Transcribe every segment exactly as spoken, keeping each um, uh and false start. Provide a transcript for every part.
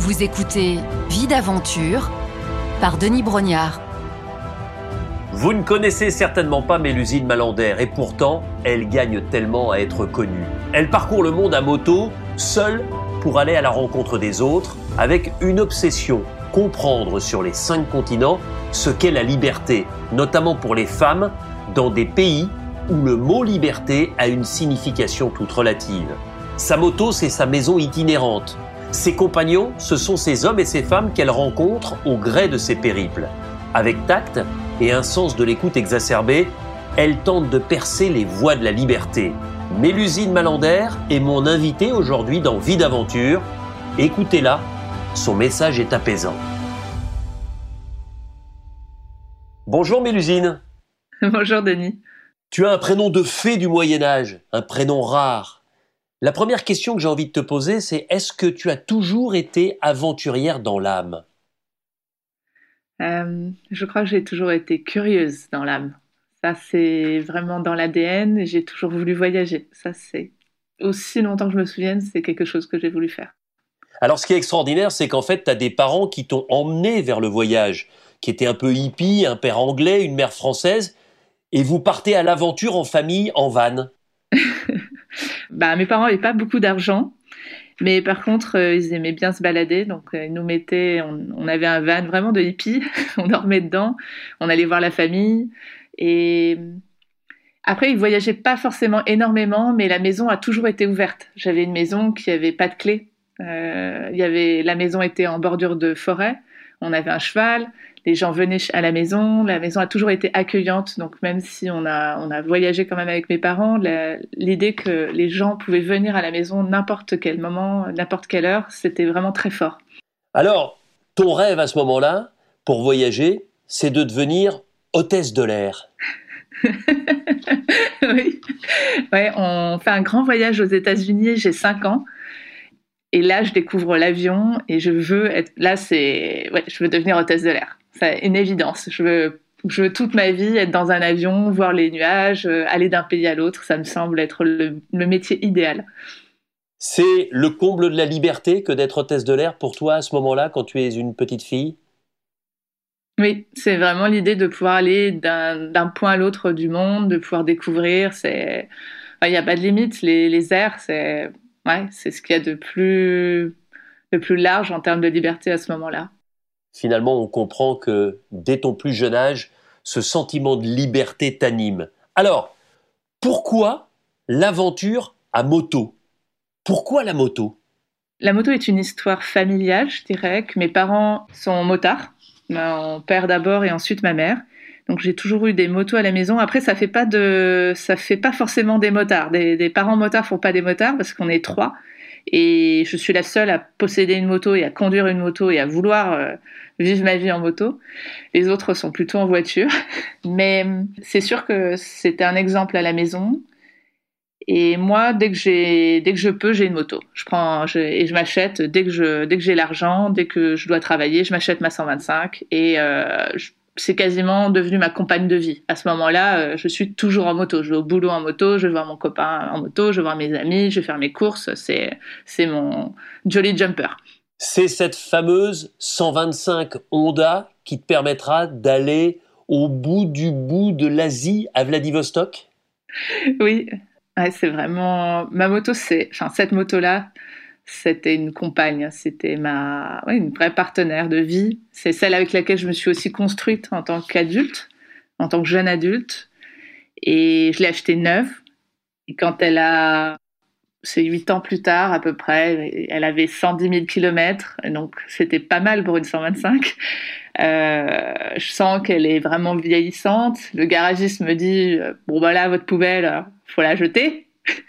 Vous écoutez Vie d'aventure par Denis Brognard. Vous ne connaissez certainement pas Mélusine Mallander et pourtant, elle gagne tellement à être connue. Elle parcourt le monde à moto, seule pour aller à la rencontre des autres, avec une obsession, comprendre sur les cinq continents ce qu'est la liberté, notamment pour les femmes, dans des pays où le mot liberté a une signification toute relative. Sa moto, c'est sa maison itinérante. Ses compagnons, ce sont ces hommes et ces femmes qu'elle rencontre au gré de ses périples. Avec tact et un sens de l'écoute exacerbé, elle tente de percer les voies de la liberté. Mélusine Mallander est mon invitée aujourd'hui dans Vie d'aventure. Écoutez-la, son message est apaisant. Bonjour Mélusine. Bonjour Denis. Tu as un prénom de fée du Moyen-Âge, un prénom rare. La première question que j'ai envie de te poser, c'est est-ce que tu as toujours été aventurière dans l'âme ? Euh, je crois que j'ai toujours été curieuse dans l'âme. Ça, c'est vraiment dans l'A D N et j'ai toujours voulu voyager. Ça, c'est aussi longtemps que je me souvienne, c'est quelque chose que j'ai voulu faire. Alors, ce qui est extraordinaire, c'est qu'en fait, tu as des parents qui t'ont emmené vers le voyage, qui étaient un peu hippies, un père anglais, une mère française, et vous partez à l'aventure en famille, en van. Bah, mes parents n'avaient pas beaucoup d'argent, mais par contre, euh, ils aimaient bien se balader. Donc, euh, ils nous mettaient, on, on avait un van vraiment de hippie, on dormait dedans, on allait voir la famille. Et après, ils voyageaient pas forcément énormément, mais la maison a toujours été ouverte. J'avais une maison qui avait pas de clé. Euh, il y avait, la maison était en bordure de forêt. On avait un cheval. Les gens venaient à la maison. La maison a toujours été accueillante. Donc, même si on a, on a voyagé quand même avec mes parents, la, l'idée que les gens pouvaient venir à la maison n'importe quel moment, n'importe quelle heure, c'était vraiment très fort. Alors, ton rêve à ce moment-là, pour voyager, c'est de devenir hôtesse de l'air. Oui. Ouais, on fait un grand voyage aux États-Unis. J'ai cinq ans. Et là, je découvre l'avion et je veux être. Là, c'est. Ouais, je veux devenir hôtesse de l'air. C'est une évidence. Je veux, je veux toute ma vie être dans un avion, voir les nuages, euh, aller d'un pays à l'autre. Ça me semble être le, le métier idéal. C'est le comble de la liberté que d'être hôtesse de l'air pour toi à ce moment-là, quand tu es une petite fille ? Oui, c'est vraiment l'idée de pouvoir aller d'un, d'un point à l'autre du monde, de pouvoir découvrir. C'est, il n'y a pas de limite. Les, les airs, c'est, ouais, c'est ce qu'il y a de plus, de plus large en termes de liberté à ce moment-là. Finalement, on comprend que dès ton plus jeune âge, ce sentiment de liberté t'anime. Alors, pourquoi l'aventure à moto ? Pourquoi la moto ? La moto est une histoire familiale, je dirais, que mes parents sont motards. Mon père d'abord et ensuite ma mère. Donc j'ai toujours eu des motos à la maison. Après, ça fait pas de, ça fait pas forcément des motards. Des, des parents motards font pas des motards parce qu'on est trois. Et je suis la seule à posséder une moto et à conduire une moto et à vouloir euh, vivre ma vie en moto. Les autres sont plutôt en voiture. Mais c'est sûr que c'était un exemple à la maison. Et moi, dès que j'ai, dès que je peux, j'ai une moto. Je prends, je, et je m'achète dès que je, dès que j'ai l'argent, dès que je dois travailler, je m'achète ma cent vingt-cinq et euh, je, c'est quasiment devenu ma compagne de vie. À ce moment-là, euh, je suis toujours en moto. Je vais au boulot en moto, je vais voir mon copain en moto, je vais voir mes amis, je vais faire mes courses. C'est, c'est mon jolly jumper. C'est cette fameuse cent vingt-cinq Honda qui te permettra d'aller au bout du bout de l'Asie à Vladivostok ? Oui. Ouais, c'est vraiment ma moto. C'est, enfin, cette moto-là, c'était une compagne, c'était ma, ouais, une vraie partenaire de vie. C'est celle avec laquelle je me suis aussi construite en tant qu'adulte, en tant que jeune adulte. Et je l'ai achetée neuve. Et quand elle a, c'est huit ans plus tard à peu près, elle avait cent dix mille kilomètres, donc c'était pas mal pour une cent vingt-cinq. Euh, je sens qu'elle est vraiment vieillissante. Le garagiste me dit bon bah là votre poubelle, faut la jeter.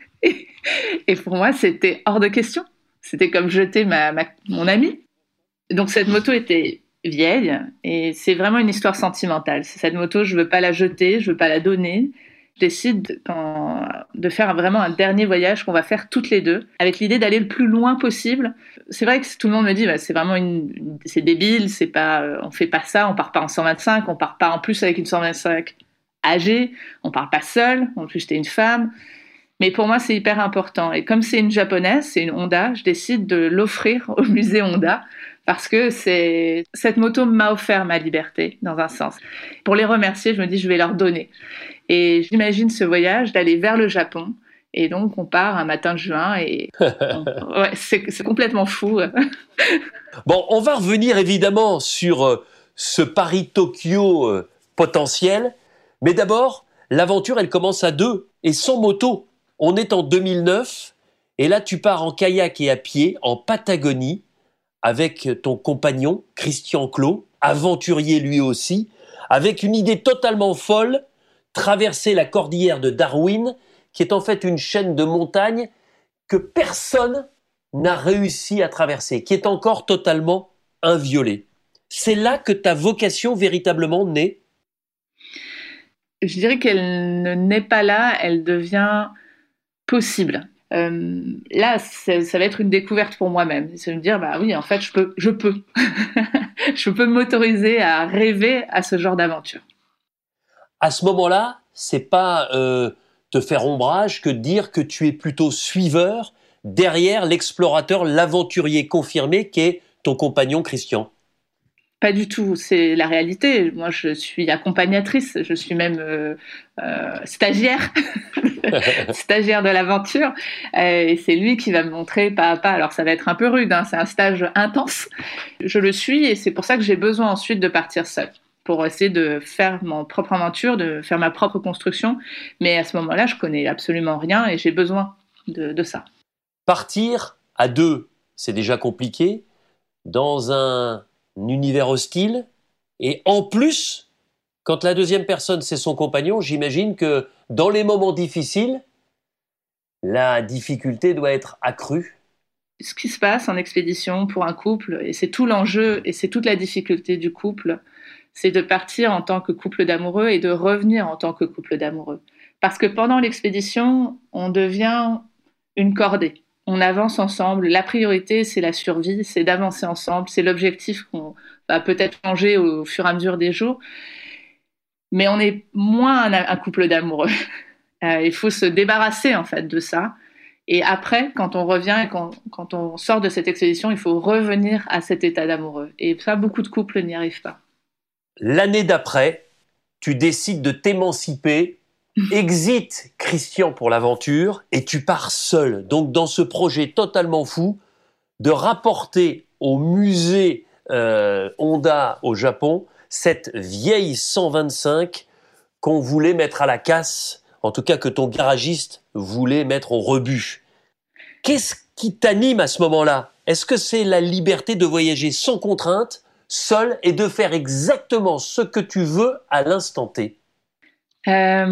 Et pour moi c'était hors de question. C'était comme jeter ma, ma mon amie. Donc cette moto était vieille et c'est vraiment une histoire sentimentale. Cette moto, je veux pas la jeter, je veux pas la donner. Je décide quand, de faire vraiment un dernier voyage qu'on va faire toutes les deux, avec l'idée d'aller le plus loin possible. C'est vrai que tout le monde me dit bah, c'est vraiment une, une, c'est débile, c'est pas, euh, on fait pas ça, on part pas en cent vingt-cinq, on part pas en plus avec une cent vingt-cinq âgée, on part pas seul, en plus t'es une femme. Mais pour moi, c'est hyper important. Et comme c'est une japonaise, c'est une Honda, je décide de l'offrir au musée Honda parce que c'est cette moto m'a offert ma liberté dans un sens. Pour les remercier, je me dis je vais leur donner. Et j'imagine ce voyage d'aller vers le Japon. Et donc, on part un matin de juin et ouais, c'est, c'est complètement fou. Bon, on va revenir évidemment sur euh, ce Paris-Tokyo euh, potentiel. Mais d'abord, l'aventure, elle commence à deux et sans moto. On est en deux mille neuf et là, tu pars en kayak et à pied en Patagonie avec ton compagnon, Christian Clot, aventurier lui aussi, avec une idée totalement folle, traverser la cordillère de Darwin, qui est en fait une chaîne de montagnes que personne n'a réussi à traverser, qui est encore totalement inviolée. C'est là que ta vocation véritablement naît? Je dirais qu'elle ne naît pas là, elle devient possible. Euh, là, ça, ça va être une découverte pour moi-même. C'est me dire, bah oui, en fait, je peux, je peux, je peux m'autoriser à rêver à ce genre d'aventure. À ce moment-là, c'est pas euh, te faire ombrage que de dire que tu es plutôt suiveur derrière l'explorateur, l'aventurier confirmé qu'est ton compagnon Christian. Pas du tout, c'est la réalité. Moi, je suis accompagnatrice, je suis même euh, euh, stagiaire, stagiaire de l'aventure. Euh, et c'est lui qui va me montrer pas à pas. Alors, ça va être un peu rude, hein, c'est un stage intense. Je le suis et c'est pour ça que j'ai besoin ensuite de partir seule, pour essayer de faire mon propre aventure, de faire ma propre construction. Mais à ce moment-là, je connais absolument rien et j'ai besoin de, de ça. Partir à deux, c'est déjà compliqué. Dans un univers hostile, et en plus, quand la deuxième personne c'est son compagnon, j'imagine que dans les moments difficiles, la difficulté doit être accrue. Ce qui se passe en expédition pour un couple, et c'est tout l'enjeu, et c'est toute la difficulté du couple, c'est de partir en tant que couple d'amoureux et de revenir en tant que couple d'amoureux. Parce que pendant l'expédition, on devient une cordée. On avance ensemble. La priorité, c'est la survie, c'est d'avancer ensemble. C'est l'objectif qu'on va peut-être changer au fur et à mesure des jours. Mais on est moins un, un couple d'amoureux. Euh, il faut se débarrasser, en fait, de ça. Et après, quand on revient et quand, quand on sort de cette expédition, il faut revenir à cet état d'amoureux. Et ça, beaucoup de couples n'y arrivent pas. L'année d'après, tu décides de t'émanciper. Exit Christian pour l'aventure et tu pars seul. Donc dans ce projet totalement fou de rapporter au musée euh, Honda au Japon cette vieille cent vingt-cinq qu'on voulait mettre à la casse, en tout cas que ton garagiste voulait mettre au rebut. Qu'est-ce qui t'anime à ce moment-là? Est-ce que c'est la liberté de voyager sans contrainte, seul, et de faire exactement ce que tu veux à l'instant T? Euh,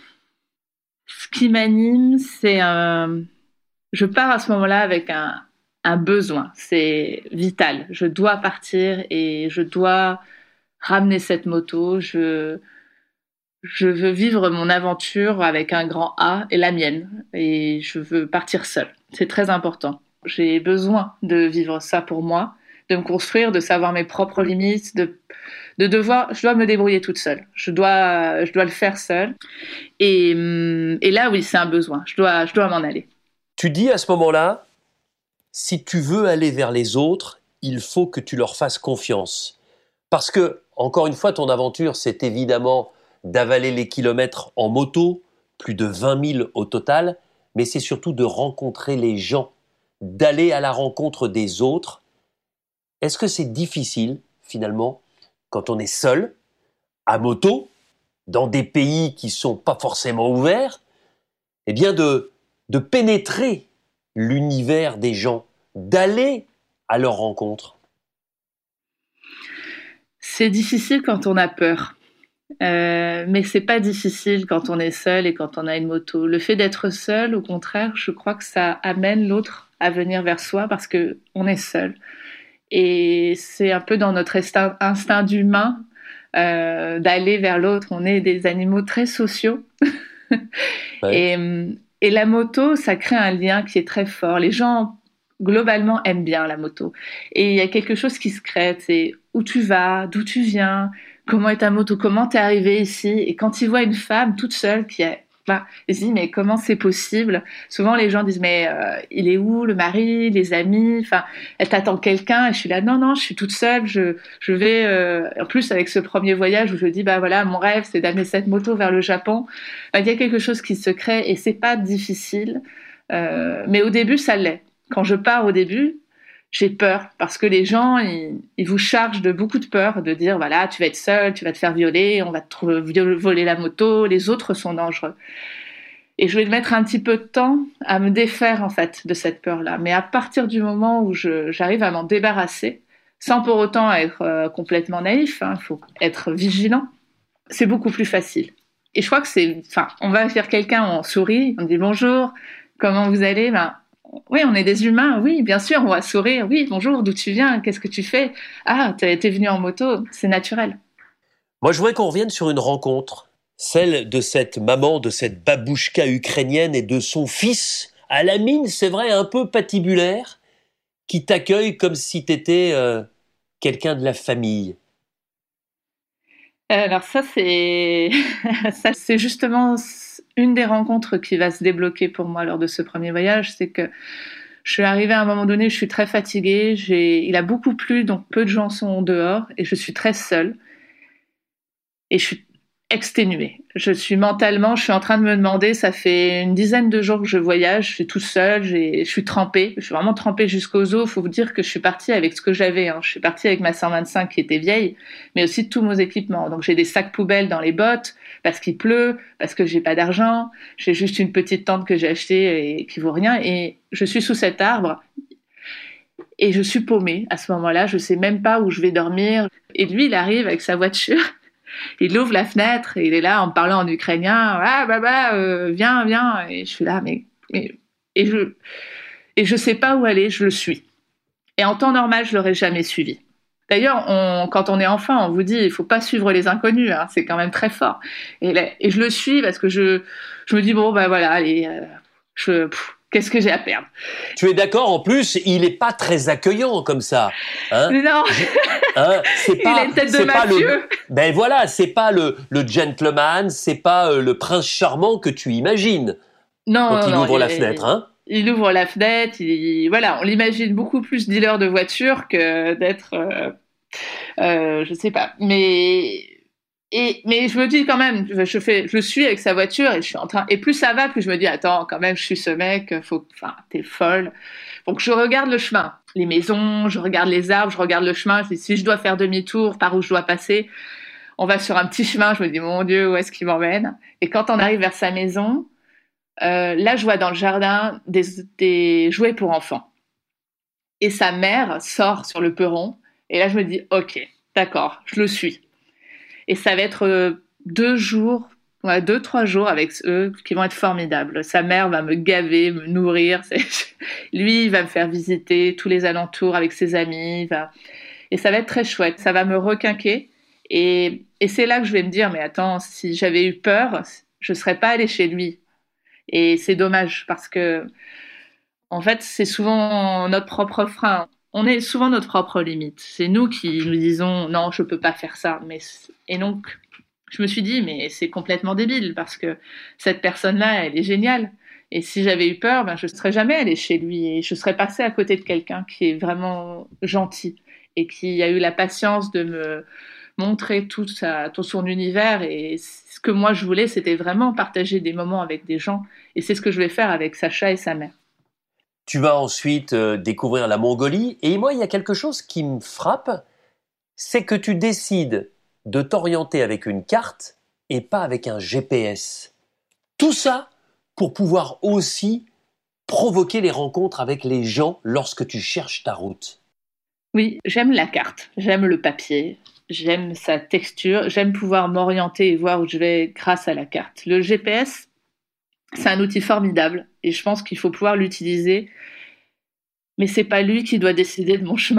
ce qui m'anime, c'est un... Je pars à ce moment-là avec un, un besoin. C'est vital. Je dois partir et je dois ramener cette moto. Je, je veux vivre mon aventure avec un grand A et la mienne. Et je veux partir seule. C'est très important. J'ai besoin de vivre ça pour moi, de me construire, de savoir mes propres limites, de, de devoir, je dois me débrouiller toute seule. Je dois, je dois le faire seule. Et, et là, oui, c'est un besoin. Je dois, je dois m'en aller. Tu dis à ce moment-là, si tu veux aller vers les autres, il faut que tu leur fasses confiance. Parce que, encore une fois, ton aventure, c'est évidemment d'avaler les kilomètres en moto, plus de vingt mille au total, mais c'est surtout de rencontrer les gens, d'aller à la rencontre des autres. Est-ce que c'est difficile, finalement, quand on est seul, à moto, dans des pays qui ne sont pas forcément ouverts, eh bien de, de pénétrer l'univers des gens, d'aller à leur rencontre? C'est difficile quand on a peur, euh, mais c'est pas difficile quand on est seul et quand on a une moto. Le fait d'être seul, au contraire, je crois que ça amène l'autre à venir vers soi parce que on est seul. Et c'est un peu dans notre instinct, instinct d'humain euh, d'aller vers l'autre. On est des animaux très sociaux. Ouais. Et, et la moto, ça crée un lien qui est très fort. Les gens, globalement, aiment bien la moto. Et il y a quelque chose qui se crée. C'est où tu vas, d'où tu viens, comment est ta moto, comment t'es arrivé ici. Et quand ils voient une femme toute seule qui a Bah, je dis, mais comment c'est possible? Souvent, les gens disent, mais euh, il est où, le mari, les amis? Enfin, elle t'attend quelqu'un. Et je suis là, non, non, je suis toute seule. Je, je vais, euh... en plus, avec ce premier voyage où je dis, bah voilà, mon rêve, c'est d'amener cette moto vers le Japon. Bah, il y a quelque chose qui se crée et c'est pas difficile. Euh, mais au début, ça l'est. Quand je pars au début, j'ai peur parce que les gens, ils, ils vous chargent de beaucoup de peur, de dire voilà, tu vas être seul, tu vas te faire violer, on va te trouver, voler la moto, les autres sont dangereux. Et je vais mettre un petit peu de temps à me défaire en fait de cette peur-là. Mais à partir du moment où je, j'arrive à m'en débarrasser, sans pour autant être euh, complètement naïf, il hein, faut être vigilant, c'est beaucoup plus facile. Et je crois que c'est, enfin, on va vers quelqu'un, on sourit, on dit bonjour, comment vous allez? Ben, oui, on est des humains, oui, bien sûr, on va sourire. Oui, bonjour, d'où tu viens? Qu'est-ce que tu fais? Ah, t'es, t'es venu en moto, c'est naturel. Moi, je voudrais qu'on revienne sur une rencontre, celle de cette maman, de cette babouchka ukrainienne et de son fils, à la mine, c'est vrai, un peu patibulaire, qui t'accueille comme si t'étais euh, quelqu'un de la famille. Alors ça, c'est... ça, c'est justement une des rencontres qui va se débloquer pour moi lors de ce premier voyage, c'est que je suis arrivée à un moment donné, je suis très fatiguée, j'ai... il a beaucoup plu, donc peu de gens sont dehors, et je suis très seule, et je suis exténuée. Je suis mentalement, je suis en train de me demander, ça fait une dizaine de jours que je voyage, je suis toute seule, j'ai, je suis trempée, je suis vraiment trempée jusqu'aux os. Il faut vous dire que je suis partie avec ce que j'avais. Hein. Je suis partie avec ma cent vingt-cinq qui était vieille, mais aussi tous mes équipements. Donc j'ai des sacs poubelles dans les bottes parce qu'il pleut, parce que j'ai pas d'argent. J'ai juste une petite tente que j'ai achetée et qui vaut rien. Et je suis sous cet arbre et je suis paumée à ce moment-là. Je sais même pas où je vais dormir. Et lui, il arrive avec sa voiture. Il ouvre la fenêtre et il est là en me parlant en ukrainien. Ah, bah, bah, euh, viens, viens. Et je suis là, mais. Et, et, je, et je sais pas où aller, je le suis. Et en temps normal, je l'aurais jamais suivi. D'ailleurs, on, quand on est enfant, on vous dit il faut pas suivre les inconnus, hein, c'est quand même très fort. Et, là, et je le suis parce que je, je me dis bon, bah voilà, allez, euh, je. Pff, qu'est-ce que j'ai à perdre? Tu es d'accord, en plus, il n'est pas très accueillant comme ça. Hein? Non. Hein, c'est pas, il a une tête de c'est pas mafieux. Le, ben voilà, c'est pas le, le gentleman, c'est pas euh, le prince charmant que tu imagines. Non, quand non, il non, ouvre il, la fenêtre. Hein. Il ouvre la fenêtre, il, voilà, on l'imagine beaucoup plus dealer de voiture que d'être, euh, euh, je sais pas. Mais et mais je me dis quand même, je fais, je suis avec sa voiture et je suis en train. Et plus ça va, plus je me dis attends, quand même, je suis ce mec, faut, enfin, t'es folle. Donc je regarde le chemin, les maisons, je regarde les arbres, je regarde le chemin. Je dis si je dois faire demi-tour, par où je dois passer. On va sur un petit chemin. Je me dis mon Dieu, où est-ce qu'il m'emmène? Et quand on arrive vers sa maison. Euh, là, je vois dans le jardin des, des jouets pour enfants. Et sa mère sort sur le perron. Et là, je me dis, ok, d'accord, je le suis. Et ça va être euh, deux jours, ouais, deux, trois jours avec eux qui vont être formidables. Sa mère va me gaver, me nourrir. Lui, il va me faire visiter tous les alentours avec ses amis. Va... Et ça va être très chouette. Ça va me requinquer. Et, et c'est là que je vais me dire, mais attends, si j'avais eu peur, je ne serais pas allée chez lui. Et c'est dommage parce que, en fait, c'est souvent notre propre frein. On est souvent notre propre limite. C'est nous qui nous disons non, je peux pas faire ça. Mais et donc, je me suis dit mais c'est complètement débile parce que cette personne-là, elle est géniale. Et si j'avais eu peur, ben je serais jamais allée chez lui et je serais passée à côté de quelqu'un qui est vraiment gentil et qui a eu la patience de me montrer tout, sa, tout son univers. Et ce que moi je voulais, c'était vraiment partager des moments avec des gens. Et c'est ce que je vais faire avec Sacha et sa mère. Tu vas ensuite euh, découvrir la Mongolie. Et moi, il y a quelque chose qui me frappe, c'est que tu décides de t'orienter avec une carte et pas avec un G P S. Tout ça pour pouvoir aussi provoquer les rencontres avec les gens lorsque tu cherches ta route. Oui, j'aime la carte, j'aime le papier. J'aime sa texture, j'aime pouvoir m'orienter et voir où je vais grâce à la carte. Le G P S, c'est un outil formidable et je pense qu'il faut pouvoir l'utiliser, mais c'est pas lui qui doit décider de mon chemin.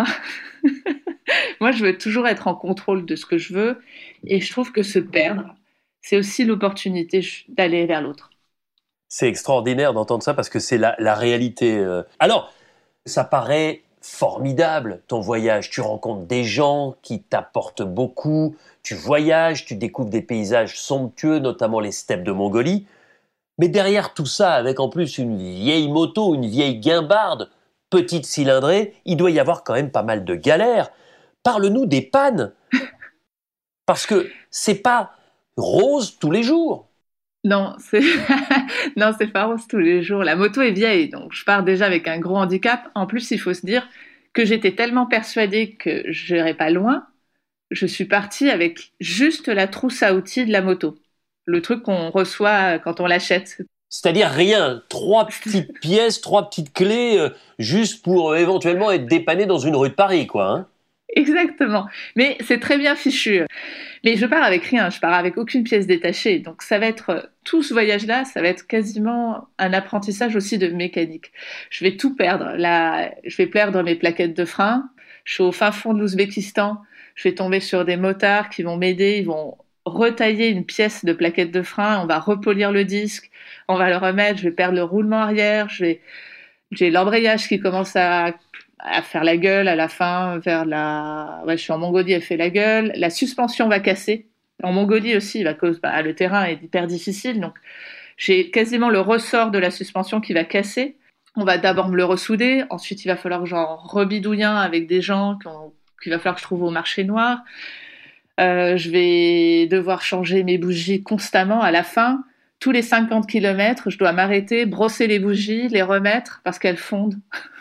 Moi, je veux toujours être en contrôle de ce que je veux et je trouve que se perdre, c'est aussi l'opportunité d'aller vers l'autre. C'est extraordinaire d'entendre ça parce que c'est la, la réalité. Alors, ça paraît formidable ton voyage, tu rencontres des gens qui t'apportent beaucoup, tu voyages, tu découvres des paysages somptueux, notamment les steppes de Mongolie. Mais derrière tout ça, avec en plus une vieille moto, une vieille guimbarde, petite cylindrée, il doit y avoir quand même pas mal de galères. Parle-nous des pannes, parce que c'est pas rose tous les jours. Non, c'est non, c'est pas rose tous les jours. La moto est vieille, donc je pars déjà avec un gros handicap. En plus, il faut se dire que j'étais tellement persuadée que je n'irais pas loin, je suis partie avec juste la trousse à outils de la moto. Le truc qu'on reçoit quand on l'achète. C'est-à-dire rien, trois petites pièces, trois petites clés, euh, juste pour euh, éventuellement être dépanné dans une rue de Paris, quoi. Hein. Exactement. Mais c'est très bien fichu. Mais je pars avec rien, je pars avec aucune pièce détachée. Donc ça va être, tout ce voyage-là, ça va être quasiment un apprentissage aussi de mécanique. Je vais tout perdre. Là, je vais perdre mes plaquettes de frein. Je suis au fin fond de l'Ouzbékistan. Je vais tomber sur des motards qui vont m'aider. Ils vont retailler une pièce de plaquette de frein. On va repolir le disque. On va le remettre. Je vais perdre le roulement arrière. Je vais... J'ai l'embrayage qui commence à à faire la gueule à la fin, vers la... Ouais, je suis en Mongolie, elle fait la gueule. La suspension va casser. En Mongolie aussi, à cause, bah, le terrain est hyper difficile, donc j'ai quasiment le ressort de la suspension qui va casser. On va d'abord me le ressouder, ensuite il va falloir que j'en rebidouille un avec des gens qu'il va falloir que je trouve au marché noir. Euh, je vais devoir changer mes bougies constamment à la fin. Tous les cinquante kilomètres, je dois m'arrêter, brosser les bougies, les remettre parce qu'elles fondent.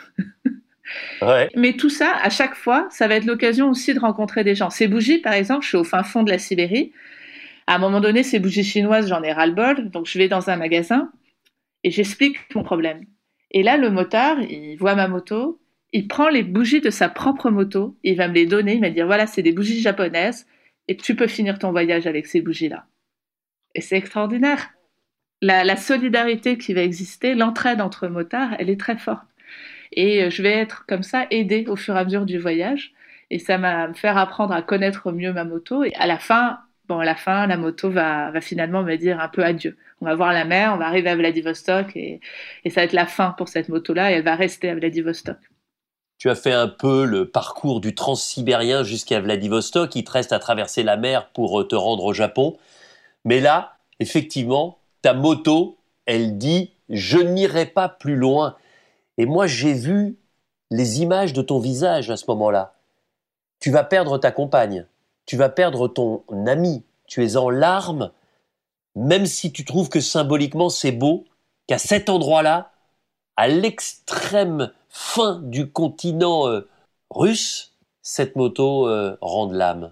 Ouais. Mais tout ça, à chaque fois, ça va être l'occasion aussi de rencontrer des gens. Ces bougies, par exemple, je suis au fin fond de la Sibérie. À un moment donné, ces bougies chinoises, j'en ai ras-le-bol. Donc, je vais dans un magasin et j'explique mon problème. Et là, le motard, il voit ma moto, il prend les bougies de sa propre moto, il va me les donner, il va me dire, voilà, c'est des bougies japonaises et tu peux finir ton voyage avec ces bougies-là. Et c'est extraordinaire. La, la solidarité qui va exister, l'entraide entre motards, elle est très forte. Et je vais être comme ça aidée au fur et à mesure du voyage. Et ça va me faire apprendre à connaître mieux ma moto. Et à la fin, bon, à la fin, la moto va, va finalement me dire un peu adieu. On va voir la mer, on va arriver à Vladivostok et, et ça va être la fin pour cette moto-là et elle va rester à Vladivostok. Tu as fait un peu le parcours du transsibérien jusqu'à Vladivostok. Il te reste à traverser la mer pour te rendre au Japon. Mais là, effectivement, ta moto, elle dit « je n'irai pas plus loin ». Et moi, j'ai vu les images de ton visage à ce moment-là. Tu vas perdre ta compagne, tu vas perdre ton ami, tu es en larmes, même si tu trouves que symboliquement c'est beau, qu'à cet endroit-là, à l'extrême fin du continent euh, russe, cette moto euh, rende l'âme.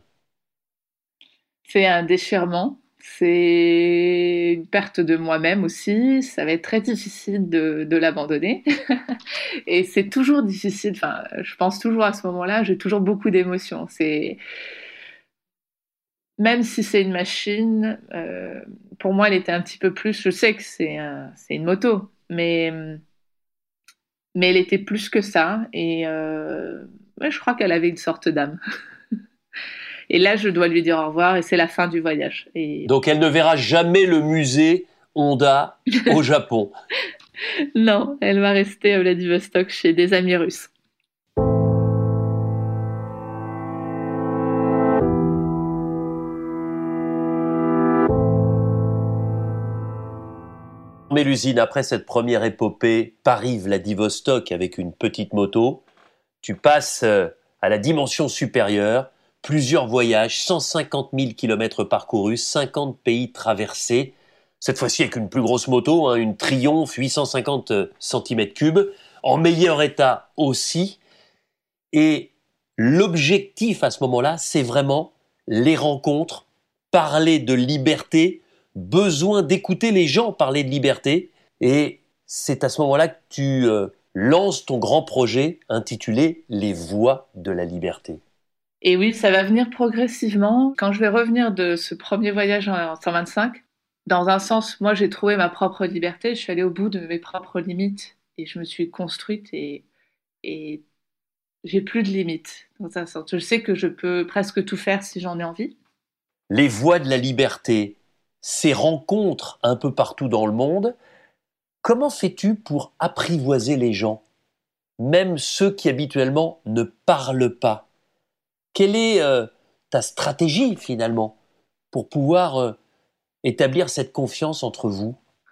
C'est un déchirement. C'est une perte de moi-même aussi. Ça va être très difficile de, de l'abandonner. Et c'est toujours difficile. Enfin, je pense toujours à ce moment-là, j'ai toujours beaucoup d'émotions. C'est... Même si c'est une machine, euh, pour moi, elle était un petit peu plus... Je sais que c'est, un, c'est une moto, mais, mais elle était plus que ça. Et euh, ouais, je crois qu'elle avait une sorte d'âme. Et là, je dois lui dire au revoir et c'est la fin du voyage. Et... Donc, elle ne verra jamais le musée Honda au Japon. Non, elle va rester à Vladivostok chez des amis russes. Mélusine, après cette première épopée Paris-Vladivostok avec une petite moto, tu passes à la dimension supérieure. Plusieurs voyages, cent cinquante mille kilomètres parcourus, cinquante pays traversés. Cette fois-ci avec une plus grosse moto, hein, une Triumph huit cent cinquante centimètres cubes, en meilleur état aussi. Et l'objectif à ce moment-là, c'est vraiment les rencontres, parler de liberté, besoin d'écouter les gens parler de liberté. Et c'est à ce moment-là que tu euh, lances ton grand projet intitulé « Les voies de la liberté ». Et oui, ça va venir progressivement. Quand je vais revenir de ce premier voyage en cent vingt-cinq, dans un sens, moi, j'ai trouvé ma propre liberté. Je suis allée au bout de mes propres limites et je me suis construite et, et j'ai plus de limites. Dans un sens, je sais que je peux presque tout faire si j'en ai envie. Les voies de la liberté, ces rencontres un peu partout dans le monde, comment fais-tu pour apprivoiser les gens, même ceux qui habituellement ne parlent pas ? Quelle est euh, ta stratégie finalement pour pouvoir euh, établir cette confiance entre vous ?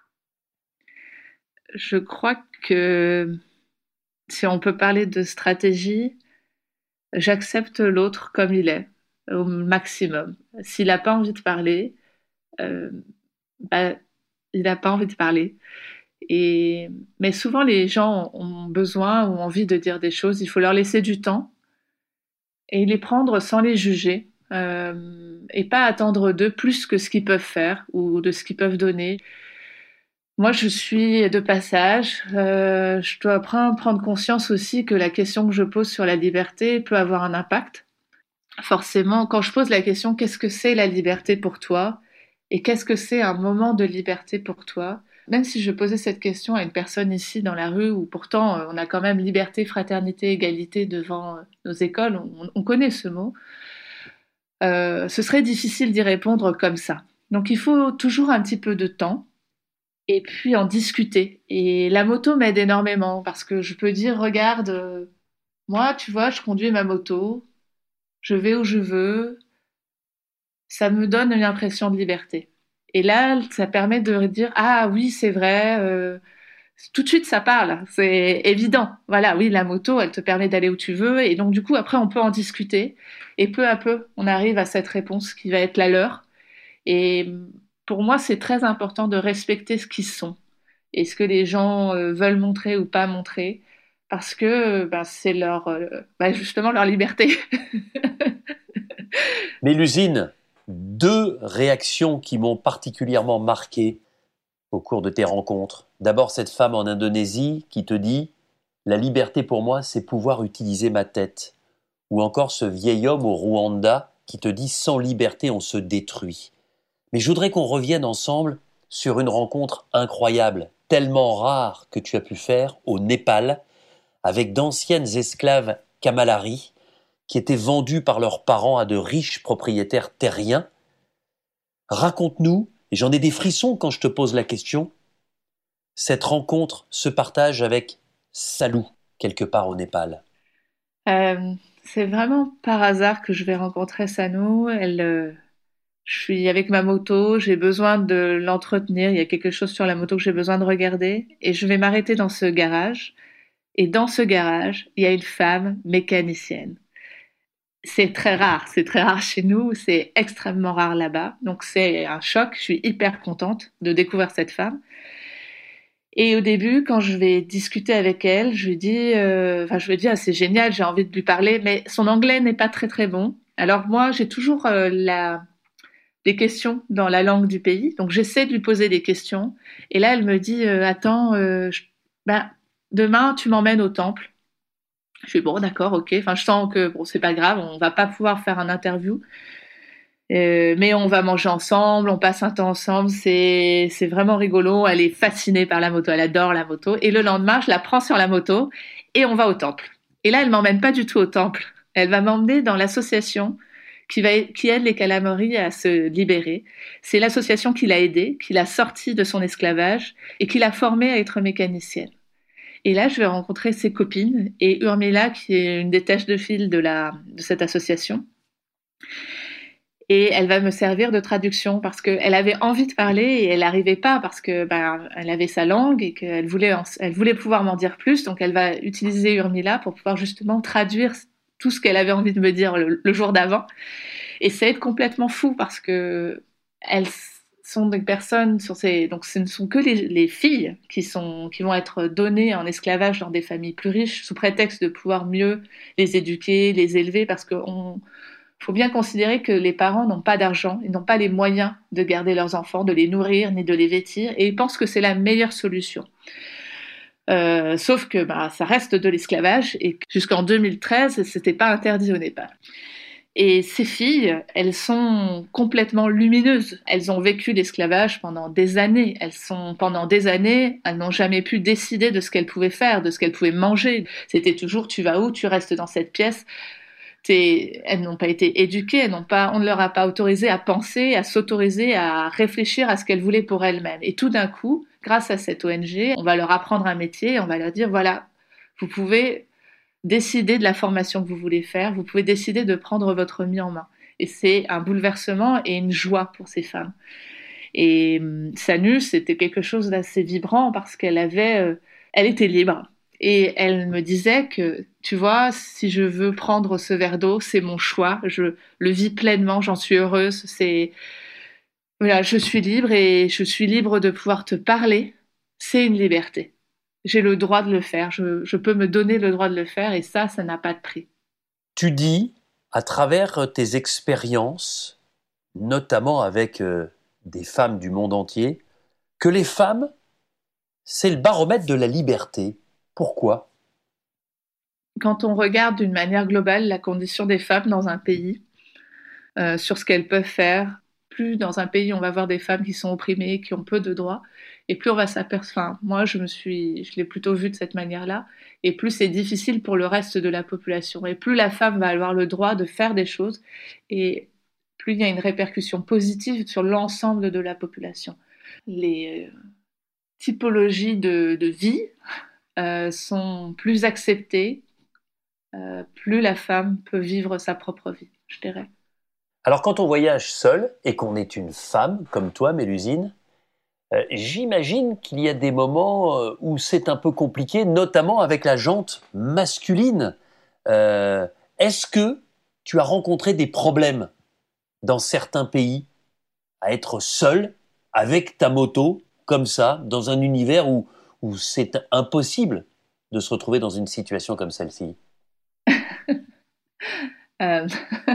Je crois que si on peut parler de stratégie, j'accepte l'autre comme il est, au maximum. S'il n'a pas envie de parler, euh, bah, il n'a pas envie de parler. Et... Mais souvent, les gens ont besoin ou envie de dire des choses. Il faut leur laisser du temps et les prendre sans les juger. Euh, et pas attendre d'eux plus que ce qu'ils peuvent faire ou de ce qu'ils peuvent donner. Moi, je suis de passage. Euh, je dois prendre conscience aussi que la question que je pose sur la liberté peut avoir un impact. Forcément, quand je pose la question « Qu'est-ce que c'est la liberté pour toi ?» et « Qu'est-ce que c'est un moment de liberté pour toi ?» Même si je posais cette question à une personne ici dans la rue où pourtant on a quand même liberté, fraternité, égalité devant nos écoles, on, on connaît ce mot, euh, ce serait difficile d'y répondre comme ça. Donc il faut toujours un petit peu de temps et puis en discuter. Et la moto m'aide énormément parce que je peux dire, regarde, euh, moi, tu vois, je conduis ma moto, je vais où je veux, ça me donne une impression de liberté. Et là, ça permet de dire, ah oui, c'est vrai, euh, tout de suite, ça parle, c'est évident. Voilà, oui, la moto, elle te permet d'aller où tu veux. Et donc, du coup, après, on peut en discuter. Et peu à peu, on arrive à cette réponse qui va être la leur. Et pour moi, c'est très important de respecter ce qu'ils sont et ce que les gens euh, veulent montrer ou pas montrer, parce que bah, c'est leur, euh, bah, justement leur liberté. Mélusine, deux réactions qui m'ont particulièrement marqué au cours de tes rencontres. D'abord, cette femme en Indonésie qui te dit « La liberté pour moi, c'est pouvoir utiliser ma tête ». Ou encore ce vieil homme au Rwanda qui te dit « Sans liberté, on se détruit ». Mais je voudrais qu'on revienne ensemble sur une rencontre incroyable, tellement rare que tu as pu faire au Népal, avec d'anciennes esclaves Kamalari qui étaient vendues par leurs parents à de riches propriétaires terriens. Raconte-nous, et j'en ai des frissons quand je te pose la question, cette rencontre se partage avec Salou, quelque part au Népal. Euh, c'est vraiment par hasard que je vais rencontrer Sanou. Elle, euh, je suis avec ma moto, j'ai besoin de l'entretenir. Il y a quelque chose sur la moto que j'ai besoin de regarder. Et je vais m'arrêter dans ce garage. Et dans ce garage, il y a une femme mécanicienne. C'est très rare, c'est très rare chez nous, c'est extrêmement rare là-bas. Donc c'est un choc, je suis hyper contente de découvrir cette femme. Et au début, quand je vais discuter avec elle, je lui dis, euh, enfin je lui dis, ah, c'est génial, j'ai envie de lui parler, mais son anglais n'est pas très très bon. Alors moi, j'ai toujours euh, la, des questions dans la langue du pays, donc j'essaie de lui poser des questions. Et là, elle me dit, euh, attends, euh, je, ben, demain, tu m'emmènes au temple. Je suis bon, d'accord, ok. Enfin, je sens que bon, c'est pas grave, on va pas pouvoir faire un interview, euh, mais on va manger ensemble, on passe un temps ensemble. C'est c'est vraiment rigolo. Elle est fascinée par la moto, elle adore la moto. Et le lendemain, je la prends sur la moto et on va au temple. Et là, elle m'emmène pas du tout au temple. Elle va m'emmener dans l'association qui va qui aide les Kalamari à se libérer. C'est l'association qui l'a aidée, qui l'a sortie de son esclavage et qui l'a formée à être mécanicienne. Et là, je vais rencontrer ses copines et Urmila, qui est une des têches de fil de, la, de cette association. Et elle va me servir de traduction parce qu'elle avait envie de parler et elle n'arrivait pas parce que ben, elle avait sa langue et qu'elle voulait, elle voulait pouvoir m'en dire plus. Donc, elle va utiliser Urmila pour pouvoir justement traduire tout ce qu'elle avait envie de me dire le, le jour d'avant. Et ça va être complètement fou parce que elle sont des personnes sur ces... donc ce ne sont que les, les filles qui sont qui vont être données en esclavage dans des familles plus riches sous prétexte de pouvoir mieux les éduquer, les élever, parce que on faut bien considérer que les parents n'ont pas d'argent, ils n'ont pas les moyens de garder leurs enfants, de les nourrir ni de les vêtir, et ils pensent que c'est la meilleure solution. Euh, sauf que bah, ça reste de l'esclavage et jusqu'en deux mille treize, c'était pas interdit au Népal. Et ces filles, elles sont complètement lumineuses. Elles ont vécu l'esclavage pendant des années. Elles sont pendant des années, elles n'ont jamais pu décider de ce qu'elles pouvaient faire, de ce qu'elles pouvaient manger. C'était toujours tu vas où, tu restes dans cette pièce. T'es... Elles n'ont pas été éduquées, elles n'ont pas, on ne leur a pas autorisé à penser, à s'autoriser, à réfléchir à ce qu'elles voulaient pour elles-mêmes. Et tout d'un coup, grâce à cette O N G, on va leur apprendre un métier, on va leur dire voilà, vous pouvez décider de la formation que vous voulez faire, vous pouvez décider de prendre votre vie en main. Et c'est un bouleversement et une joie pour ces femmes. Et euh, sa nue, c'était quelque chose d'assez vibrant parce qu'elle avait, euh, elle était libre. Et elle me disait que, tu vois, si je veux prendre ce verre d'eau, c'est mon choix. Je le vis pleinement, j'en suis heureuse. C'est, voilà, je suis libre et je suis libre de pouvoir te parler. C'est une liberté. J'ai le droit de le faire. Je, je peux me donner le droit de le faire et ça, ça n'a pas de prix. Tu dis, à travers tes expériences, notamment avec euh, des femmes du monde entier, que les femmes, c'est le baromètre de la liberté. Pourquoi ? Quand on regarde d'une manière globale la condition des femmes dans un pays, euh, sur ce qu'elles peuvent faire, plus dans un pays on va voir des femmes qui sont opprimées, qui ont peu de droits, et plus on va s'apercevoir, enfin, moi je me suis, je l'ai plutôt vu de cette manière-là, et plus c'est difficile pour le reste de la population, et plus la femme va avoir le droit de faire des choses, et plus il y a une répercussion positive sur l'ensemble de la population. Les euh, typologies de, de vie euh, sont plus acceptées, euh, plus la femme peut vivre sa propre vie, je dirais. Alors quand on voyage seul et qu'on est une femme, comme toi Mélusine, euh, j'imagine qu'il y a des moments euh, où c'est un peu compliqué, notamment avec la jante masculine. Euh, est-ce que tu as rencontré des problèmes dans certains pays à être seul avec ta moto, comme ça, dans un univers où, où c'est impossible de se retrouver dans une situation comme celle-ci ? euh...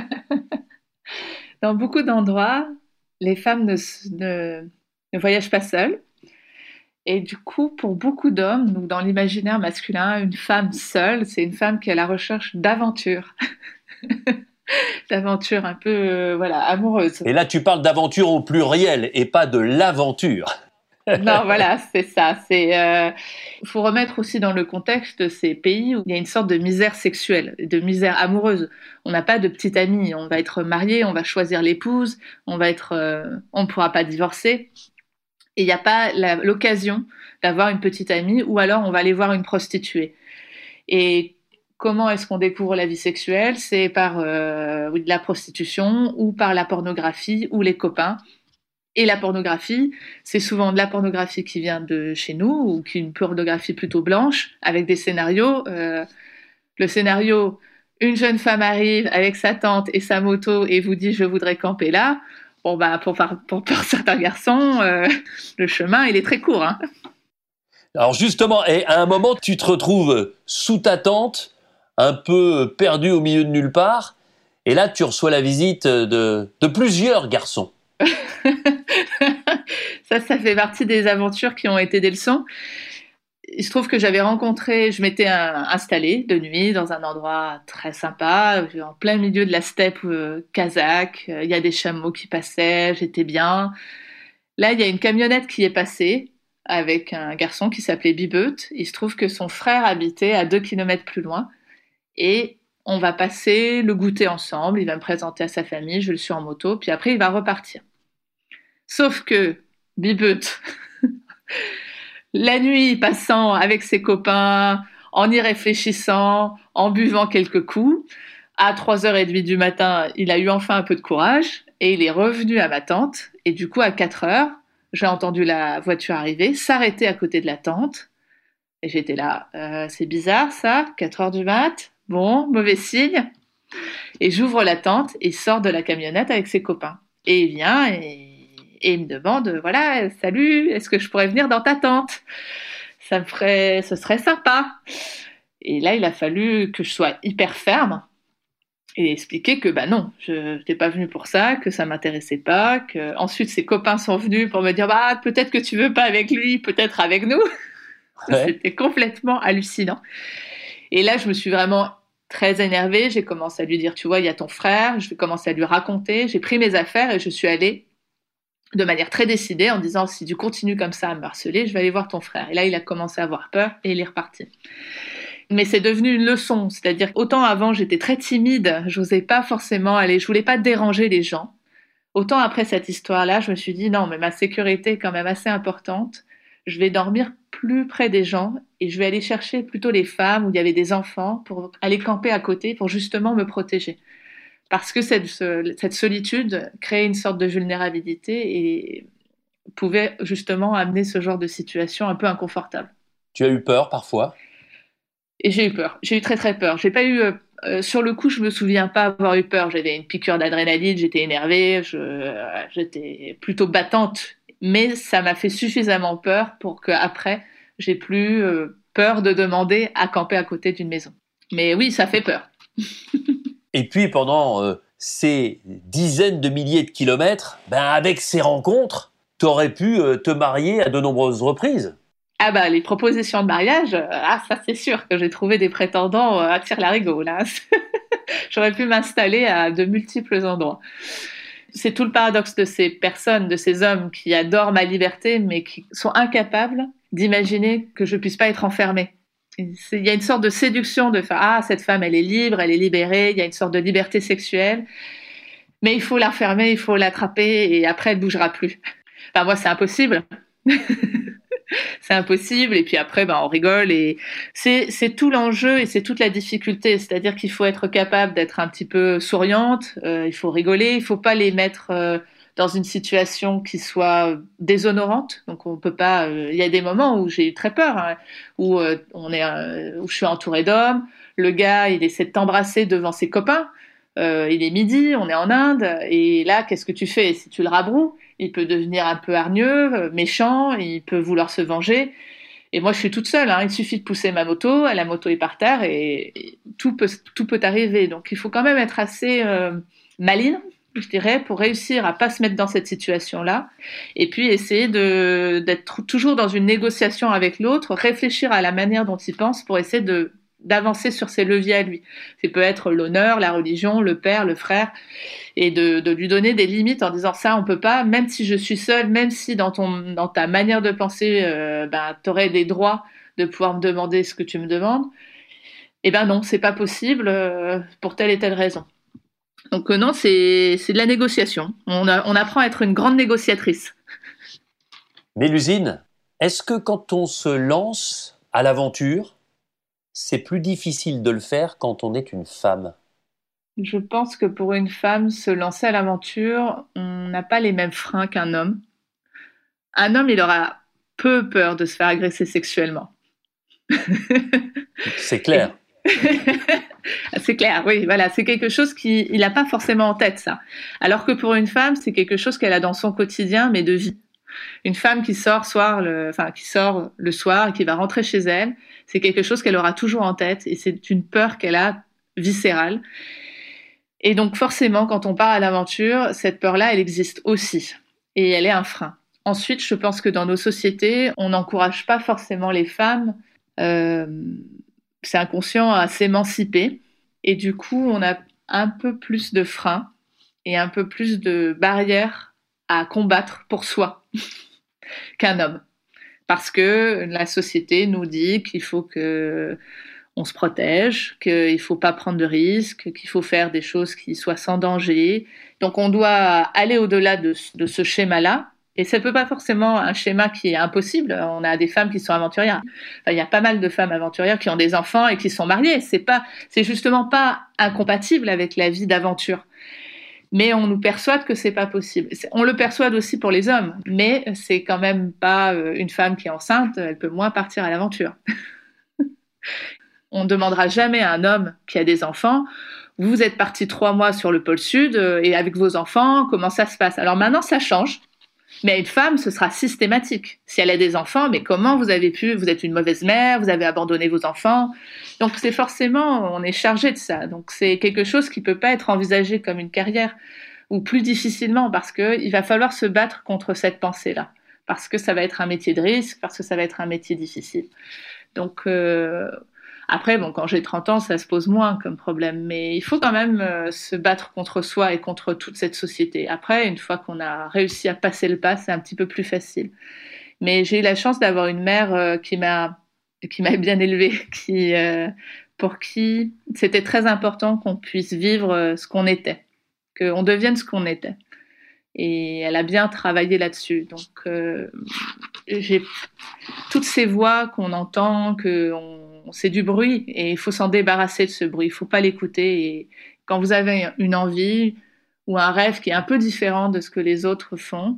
Dans beaucoup d'endroits, les femmes ne, ne, ne voyagent pas seules. Et du coup, pour beaucoup d'hommes, donc dans l'imaginaire masculin, une femme seule, c'est une femme qui est à la recherche d'aventure. D'aventure un peu euh, voilà, amoureuse. Et là, tu parles d'aventure au pluriel et pas de l'aventure. Non, voilà, c'est ça. Il euh, faut remettre aussi dans le contexte de ces pays où il y a une sorte de misère sexuelle, de misère amoureuse. On n'a pas de petite amie. On va être marié, on va choisir l'épouse, on va être, euh, on ne pourra pas divorcer. Et il n'y a pas la, l'occasion d'avoir une petite amie, ou alors on va aller voir une prostituée. Et comment est-ce qu'on découvre la vie sexuelle ? C'est par euh, oui, de la prostitution, ou par la pornographie, ou les copains. Et la pornographie, c'est souvent de la pornographie qui vient de chez nous, ou qui est une pornographie plutôt blanche, avec des scénarios. Euh, le scénario, une jeune femme arrive avec sa tante et sa moto et vous dit « je voudrais camper là ». Bon, bah, pour, pour, pour certains garçons, euh, le chemin, il est très court. Hein. Alors justement, et à un moment, tu te retrouves sous ta tente, un peu perdu au milieu de nulle part, et là, tu reçois la visite de, de plusieurs garçons. ça, ça fait partie des aventures qui ont été des leçons. Il se trouve que j'avais rencontré, je m'étais installée de nuit dans un endroit très sympa, en plein milieu de la steppe euh, kazakh. Il y a des chameaux qui passaient, j'étais bien. Là, il y a une camionnette qui est passée avec un garçon qui s'appelait Bibeut. Il se trouve que son frère habitait à deux kilomètres plus loin. Et on va passer le goûter ensemble. Il va me présenter à sa famille, je le suis en moto, puis après, il va repartir. Sauf que Bibeut, la nuit, passant avec ses copains, en y réfléchissant, en buvant quelques coups, à trois heures trente du matin, il a eu enfin un peu de courage et il est revenu à ma tente. Et du coup, à quatre heures, j'ai entendu la voiture arriver, s'arrêter à côté de la tente. Et j'étais là, euh, c'est bizarre ça, quatre heures du mat', bon, mauvais signe. Et j'ouvre la tente et il sort de la camionnette avec ses copains. Et il vient et, et il me demande, voilà, salut, est-ce que je pourrais venir dans ta tente ? Ça me ferait, ce serait sympa. Et là, il a fallu que je sois hyper ferme et expliquer que bah non, je n'étais pas venue pour ça, que ça m'intéressait pas, que ensuite ses copains sont venus pour me dire bah peut-être que tu veux pas avec lui, peut-être avec nous. Ouais. C'était complètement hallucinant. Et là, je me suis vraiment très énervée. J'ai commencé à lui dire, tu vois, il y a ton frère. Je vais commencer à lui raconter. J'ai pris mes affaires et je suis allée de manière très décidée en disant, si tu continues comme ça à me harceler, je vais aller voir ton frère. Et là, il a commencé à avoir peur et il est reparti. Mais c'est devenu une leçon. C'est-à-dire qu'autant avant, j'étais très timide. Je n'osais pas forcément aller. Je voulais pas déranger les gens. Autant après cette histoire-là, je me suis dit, non, mais ma sécurité est quand même assez importante. Je vais dormir plus près des gens et je vais aller chercher plutôt les femmes où il y avait des enfants pour aller camper à côté pour justement me protéger. Parce que cette, cette solitude crée une sorte de vulnérabilité et pouvait justement amener ce genre de situation un peu inconfortable. Tu as eu peur parfois? Et j'ai eu peur. J'ai eu très très peur. J'ai pas eu euh, euh, sur le coup, je me souviens pas avoir eu peur. J'avais une piqûre d'adrénaline, j'étais énervée, je, euh, j'étais plutôt battante, mais ça m'a fait suffisamment peur pour qu'après, j'ai plus euh, peur de demander à camper à côté d'une maison. Mais oui, ça fait peur. Et puis pendant euh, ces dizaines de milliers de kilomètres, ben avec ces rencontres, tu aurais pu euh, te marier à de nombreuses reprises. Ah bah les propositions de mariage, euh, ah ça c'est sûr que j'ai trouvé des prétendants euh, à tire-larigot là. J'aurais pu m'installer à de multiples endroits. C'est tout le paradoxe de ces personnes, de ces hommes qui adorent ma liberté mais qui sont incapables d'imaginer que je puisse pas être enfermée. Il y a une sorte de séduction de faire ah cette femme elle est libre, elle est libérée, il y a une sorte de liberté sexuelle, mais il faut la refermer, il faut l'attraper et après elle bougera plus. Enfin moi c'est impossible. C'est impossible et puis après ben on rigole et c'est c'est tout l'enjeu et c'est toute la difficulté, c'est-à-dire qu'il faut être capable d'être un petit peu souriante, euh, il faut rigoler, il faut pas les mettre euh, dans une situation qui soit déshonorante. Donc on peut pas euh, il y a des moments où j'ai eu très peur hein, où euh, on est euh, où je suis entourée d'hommes, le gars il essaie de t'embrasser devant ses copains. Euh, il est midi, on est en Inde, et là, qu'est-ce que tu fais? Si tu le rabroues, il peut devenir un peu hargneux, méchant, il peut vouloir se venger. Et moi, je suis toute seule, hein. Il suffit de pousser ma moto, la moto est par terre, et, et tout peut, tout peut arriver. Donc, il faut quand même être assez euh, maligne, je dirais, pour réussir à pas se mettre dans cette situation-là, et puis essayer de, d'être toujours dans une négociation avec l'autre, réfléchir à la manière dont il pense pour essayer de d'avancer sur ses leviers à lui. Ça peut être l'honneur, la religion, le père, le frère, et de, de lui donner des limites en disant ça on peut pas, même si je suis seule, même si dans ton dans ta manière de penser, euh, ben t'aurais des droits de pouvoir me demander ce que tu me demandes. Eh ben non, c'est pas possible euh, pour telle et telle raison. Donc euh, non, c'est c'est de la négociation. On a, on apprend à être une grande négociatrice. Mélusine, est-ce que quand on se lance à l'aventure, c'est plus difficile de le faire quand on est une femme? Je pense que pour une femme, se lancer à l'aventure, on n'a pas les mêmes freins qu'un homme. Un homme, il aura peu peur de se faire agresser sexuellement. C'est clair. C'est clair, oui, voilà, c'est quelque chose qu'il n'a pas forcément en tête, ça. Alors que pour une femme, c'est quelque chose qu'elle a dans son quotidien, mais de vie. Une femme qui sort, soir le, enfin, qui sort le soir et qui va rentrer chez elle, c'est quelque chose qu'elle aura toujours en tête et c'est une peur qu'elle a viscérale. Et donc forcément, quand on part à l'aventure, cette peur-là, elle existe aussi et elle est un frein. Ensuite, je pense que dans nos sociétés, on n'encourage pas forcément les femmes, euh, c'est inconscient, à s'émanciper et du coup, on a un peu plus de freins et un peu plus de barrières à combattre pour soi qu'un homme. Parce que la société nous dit qu'il faut que on se protège, qu'il ne faut pas prendre de risques, qu'il faut faire des choses qui soient sans danger. Donc on doit aller au-delà de, de ce schéma-là. Et ça ne peut pas forcément un schéma qui est impossible. On a des femmes qui sont aventurières. Enfin, il y a pas mal de femmes aventurières qui ont des enfants et qui sont mariées. C'est pas, c'est justement pas incompatible avec la vie d'aventure. Mais on nous persuade que c'est pas possible. On le persuade aussi pour les hommes, mais c'est quand même pas une femme qui est enceinte, elle peut moins partir à l'aventure. On ne demandera jamais à un homme qui a des enfants, vous êtes parti trois mois sur le pôle sud et avec vos enfants, comment ça se passe? Alors maintenant ça change, mais à une femme ce sera systématique. Si elle a des enfants, mais comment vous avez pu, vous êtes une mauvaise mère, vous avez abandonné vos enfants. Donc c'est forcément, on est chargé de ça. Donc c'est quelque chose qui peut pas être envisagé comme une carrière, ou plus difficilement, parce que il va falloir se battre contre cette pensée-là, parce que ça va être un métier de risque, parce que ça va être un métier difficile. Donc euh, après, bon, quand j'ai trente ans, ça se pose moins comme problème, mais il faut quand même euh, se battre contre soi et contre toute cette société. Après, une fois qu'on a réussi à passer le pas, c'est un petit peu plus facile. Mais j'ai eu la chance d'avoir une mère euh, qui m'a qui m'a bien élevée, qui, euh, pour qui c'était très important qu'on puisse vivre euh, ce qu'on était, qu'on devienne ce qu'on était. Et elle a bien travaillé là-dessus. Donc, euh, j'ai toutes ces voix qu'on entend, que on, c'est du bruit, et il faut s'en débarrasser de ce bruit. Il ne faut pas l'écouter. Et quand vous avez une envie ou un rêve qui est un peu différent de ce que les autres font,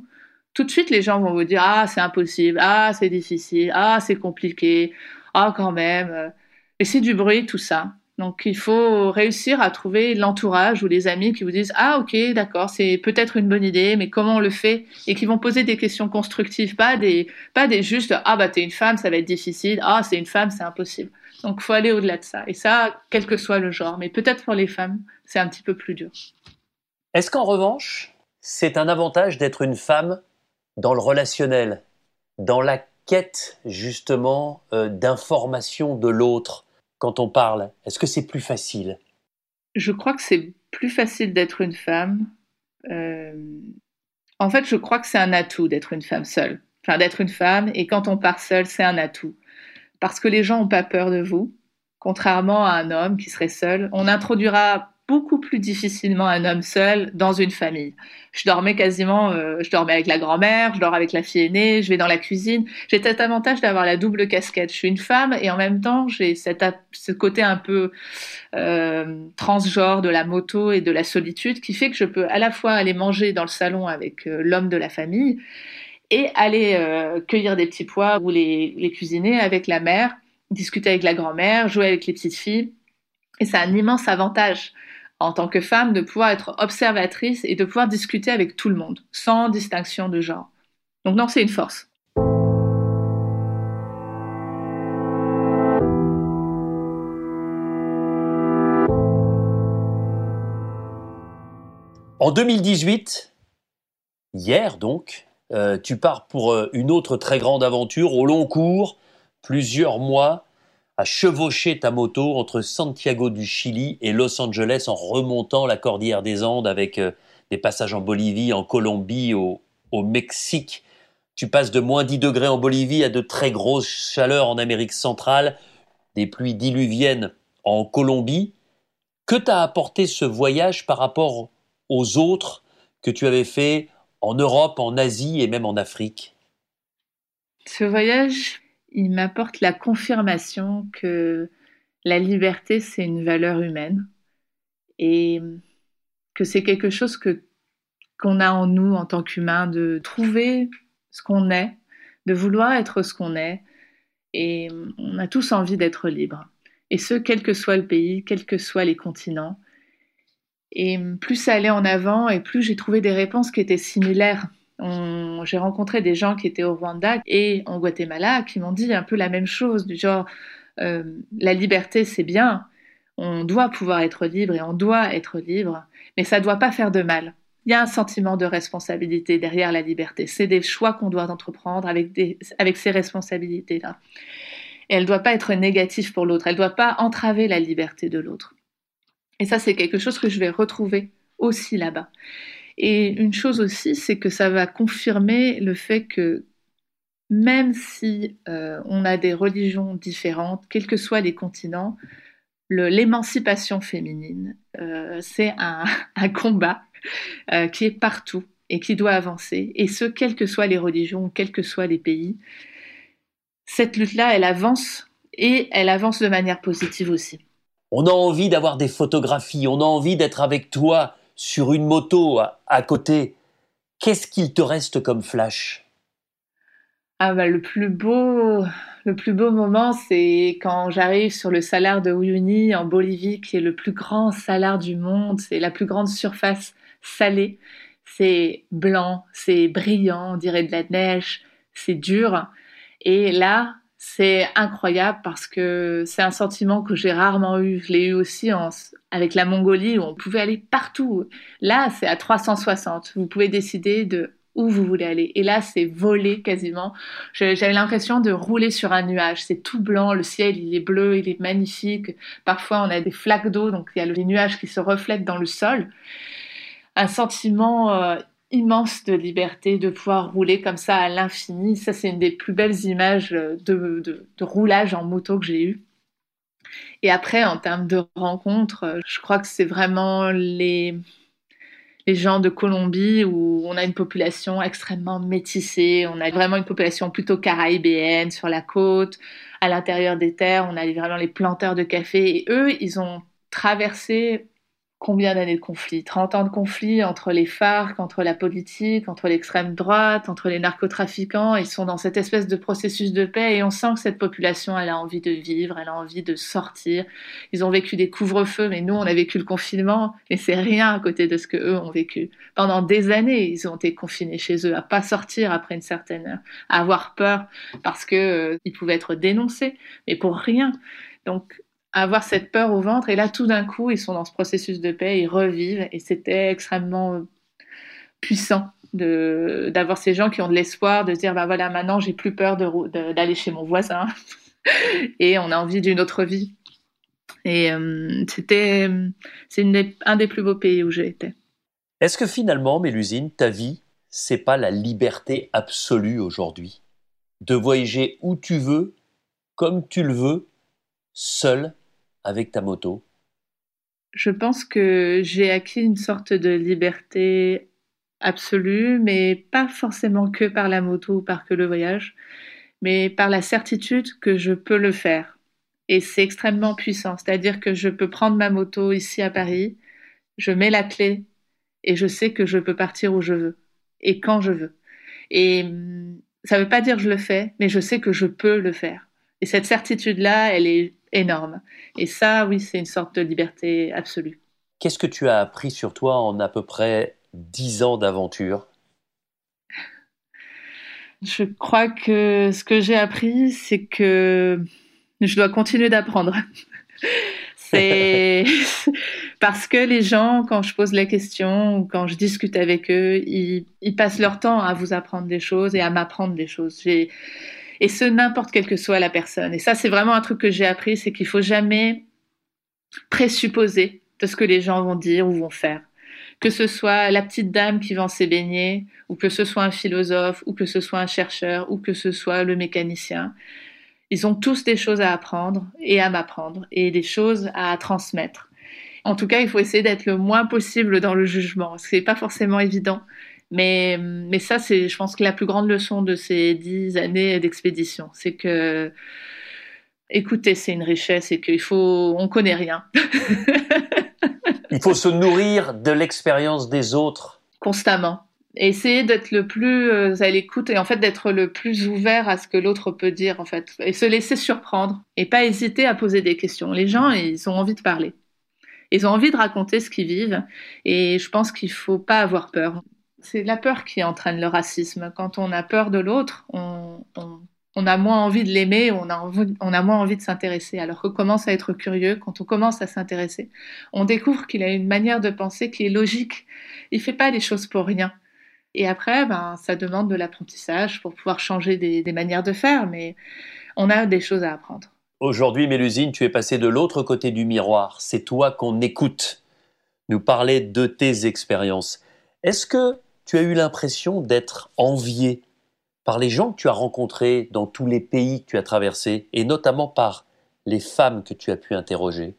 tout de suite, les gens vont vous dire « Ah, c'est impossible, ah, c'est difficile, ah, c'est compliqué, ah, quand même ». Et c'est du bruit, tout ça. Donc, il faut réussir à trouver l'entourage ou les amis qui vous disent « Ah, ok, d'accord, c'est peut-être une bonne idée, mais comment on le fait ?» Et qui vont poser des questions constructives, pas des, pas des juste « Ah, bah, t'es une femme, ça va être difficile. Ah, c'est une femme, c'est impossible. » Donc, il faut aller au-delà de ça. Et ça, quel que soit le genre. Mais peut-être pour les femmes, c'est un petit peu plus dur. Est-ce qu'en revanche, c'est un avantage d'être une femme dans le relationnel, dans la quête justement euh, d'information de l'autre quand on parle? Est-ce que c'est plus facile? Je crois que c'est plus facile d'être une femme. Euh... En fait, je crois que c'est un atout d'être une femme seule. Enfin, d'être une femme, et quand on part seule, c'est un atout. Parce que les gens n'ont pas peur de vous, contrairement à un homme qui serait seul. On introduira beaucoup plus difficilement un homme seul dans une famille. Je dormais quasiment, euh, je dormais avec la grand-mère, je dors avec la fille aînée, je vais dans la cuisine. J'ai cet avantage d'avoir la double casquette. Je suis une femme et en même temps, j'ai cet, ce côté un peu euh, transgenre de la moto et de la solitude qui fait que je peux à la fois aller manger dans le salon avec euh, l'homme de la famille et aller euh, cueillir des petits pois ou les, les cuisiner avec la mère, discuter avec la grand-mère, jouer avec les petites filles. Et c'est un immense avantage en tant que femme, de pouvoir être observatrice et de pouvoir discuter avec tout le monde, sans distinction de genre. Donc non, c'est une force. En deux mille dix-huit, hier donc, euh, tu pars pour euh, une autre très grande aventure au long cours, plusieurs mois, à chevaucher ta moto entre Santiago du Chili et Los Angeles en remontant la cordillère des Andes avec euh, des passages en Bolivie, en Colombie, au, au Mexique. Tu passes de moins dix degrés en Bolivie à de très grosses chaleurs en Amérique centrale, des pluies diluviennes en Colombie. Que t'a apporté ce voyage par rapport aux autres que tu avais fait en Europe, en Asie et même en Afrique? Ce voyage, il m'apporte la confirmation que la liberté, c'est une valeur humaine et que c'est quelque chose que, qu'on a en nous en tant qu'humains, de trouver ce qu'on est, de vouloir être ce qu'on est. Et on a tous envie d'être libres. Et ce, quel que soit le pays, quels que soient les continents. Et plus ça allait en avant, et plus j'ai trouvé des réponses qui étaient similaires. On, j'ai rencontré des gens qui étaient au Rwanda et en Guatemala qui m'ont dit un peu la même chose, du genre euh, la liberté c'est bien, on doit pouvoir être libre et on doit être libre, mais ça ne doit pas faire de mal. Il y a un sentiment de responsabilité derrière la liberté. C'est des choix qu'on doit entreprendre avec, des, avec ces responsabilités-là. Et elle ne doit pas être négative pour l'autre, elle ne doit pas entraver la liberté de l'autre. Et ça, c'est quelque chose que je vais retrouver aussi là-bas. Et une chose aussi, c'est que ça va confirmer le fait que même si euh, on a des religions différentes, quels que soient les continents, le, l'émancipation féminine, euh, c'est un, un combat euh, qui est partout et qui doit avancer. Et ce, quelles que soient les religions, quels que soient les pays, cette lutte-là, elle avance et elle avance de manière positive aussi. On a envie d'avoir des photographies, on a envie d'être avec toi sur une moto à, à côté. Qu'est-ce qu'il te reste comme flash? Ah bah, le plus beau, le plus beau moment, c'est quand j'arrive sur le salar de Uyuni en Bolivie, qui est le plus grand salar du monde. C'est la plus grande surface salée. C'est blanc, c'est brillant, on dirait de la neige, c'est dur. Et là, c'est incroyable parce que c'est un sentiment que j'ai rarement eu. Je l'ai eu aussi en, avec la Mongolie où on pouvait aller partout. Là, c'est à trois cent soixante. Vous pouvez décider de où vous voulez aller. Et là, c'est voler quasiment. Je, j'avais l'impression de rouler sur un nuage. C'est tout blanc, le ciel, il est bleu, il est magnifique. Parfois, on a des flaques d'eau, donc il y a les nuages qui se reflètent dans le sol. Un sentiment euh, immense de liberté, de pouvoir rouler comme ça à l'infini. Ça, c'est une des plus belles images de, de, de roulage en moto que j'ai eues. Et après, en termes de rencontres, je crois que c'est vraiment les... les gens de Colombie où on a une population extrêmement métissée, on a vraiment une population plutôt caribéenne sur la côte, à l'intérieur des terres, on a vraiment les planteurs de café et eux, ils ont traversé combien d'années de conflit? trente ans de conflit entre les FARC, entre la politique, entre l'extrême droite, entre les narcotrafiquants. Ils sont dans cette espèce de processus de paix et on sent que cette population, elle a envie de vivre, elle a envie de sortir. Ils ont vécu des couvre-feux, mais nous, on a vécu le confinement et c'est rien à côté de ce que eux ont vécu. Pendant des années, ils ont été confinés chez eux, à pas sortir après une certaine heure, à avoir peur parce que euh, ils pouvaient être dénoncés, mais pour rien. Donc, avoir cette peur au ventre, et là tout d'un coup ils sont dans ce processus de paix, ils revivent, et c'était extrêmement puissant de, d'avoir ces gens qui ont de l'espoir, de se dire bah voilà, maintenant j'ai plus peur de, de, d'aller chez mon voisin et on a envie d'une autre vie. Et euh, c'était c'est une des, un des plus beaux pays où j'ai été. Est-ce que finalement, Mélusine, ta vie, c'est pas la liberté absolue aujourd'hui? De voyager où tu veux, comme tu le veux, seul, avec ta moto? Je pense que j'ai acquis une sorte de liberté absolue, mais pas forcément que par la moto ou par que le voyage, mais par la certitude que je peux le faire. Et c'est extrêmement puissant, c'est-à-dire que je peux prendre ma moto ici à Paris, je mets la clé et je sais que je peux partir où je veux et quand je veux. Et ça ne veut pas dire que je le fais, mais je sais que je peux le faire. Et cette certitude-là, elle est énorme. Et ça, oui, c'est une sorte de liberté absolue. Qu'est-ce que tu as appris sur toi en à peu près dix ans d'aventure? Je crois que ce que j'ai appris, c'est que je dois continuer d'apprendre. C'est parce que les gens, quand je pose la question ou quand je discute avec eux, ils, ils passent leur temps à vous apprendre des choses et à m'apprendre des choses. J'ai... Et ce, n'importe quelle que soit la personne. Et ça, c'est vraiment un truc que j'ai appris, c'est qu'il faut jamais présupposer de ce que les gens vont dire ou vont faire. Que ce soit la petite dame qui vend ses beignets, ou que ce soit un philosophe, ou que ce soit un chercheur, ou que ce soit le mécanicien. Ils ont tous des choses à apprendre et à m'apprendre, et des choses à transmettre. En tout cas, il faut essayer d'être le moins possible dans le jugement. Ce n'est pas forcément évident. Mais, mais ça, c'est, je pense que la plus grande leçon de ces dix années d'expédition, c'est que, écoutez, c'est une richesse et qu'il faut, on connaît rien. Il faut se nourrir de l'expérience des autres. Constamment. Et essayer d'être le plus à l'écoute et en fait d'être le plus ouvert à ce que l'autre peut dire en fait. Et se laisser surprendre et pas hésiter à poser des questions. Les gens, ils ont envie de parler. Ils ont envie de raconter ce qu'ils vivent et je pense qu'il faut pas avoir peur. C'est la peur qui entraîne le racisme. Quand on a peur de l'autre, on, on, on a moins envie de l'aimer, on a, envie, on a moins envie de s'intéresser. Alors qu'on commence à être curieux, quand on commence à s'intéresser, on découvre qu'il a une manière de penser qui est logique. Il ne fait pas les choses pour rien. Et après, ben, ça demande de l'apprentissage pour pouvoir changer des, des manières de faire, mais on a des choses à apprendre. Aujourd'hui, Mélusine, tu es passée de l'autre côté du miroir. C'est toi qu'on écoute nous parler de tes expériences. Est-ce que tu as eu l'impression d'être enviée par les gens que tu as rencontrés dans tous les pays que tu as traversés, et notamment par les femmes que tu as pu interroger?